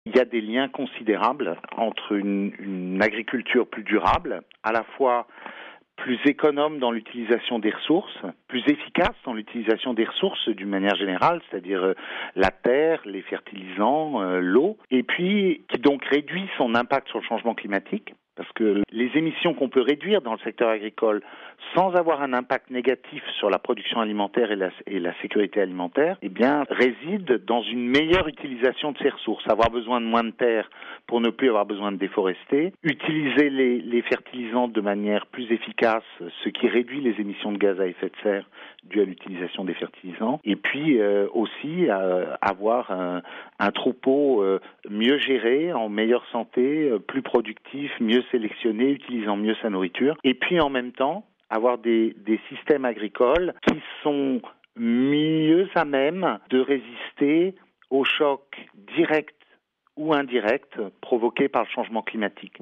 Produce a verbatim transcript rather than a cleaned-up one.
Il y a des liens considérables entre une, une agriculture plus durable, à la fois plus économe dans l'utilisation des ressources, plus efficace dans l'utilisation des ressources d'une manière générale, c'est-à-dire euh, la terre, les fertilisants, euh, l'eau, et puis qui donc réduit son impact sur le changement climatique, parce que les émissions qu'on peut réduire dans le secteur agricole sans avoir un impact négatif sur la production alimentaire et la, et la sécurité alimentaire, eh bien, résident dans une meilleure utilisation de ces ressources. Avoir besoin de moins de terre pour ne plus avoir besoin de déforester, utiliser les, les fertilisants de manière plus efficace, ce qui réduit les émissions de gaz à effet de serre dues à l'utilisation des fertilisants, et puis euh, aussi euh, avoir un, un troupeau euh, mieux géré, en meilleure santé, euh, plus productif, mieux sélectionné, utilisant mieux sa nourriture, et puis en même temps avoir des, des systèmes agricoles qui sont mieux à même de résister aux chocs directs ou indirects provoqués par le changement climatique.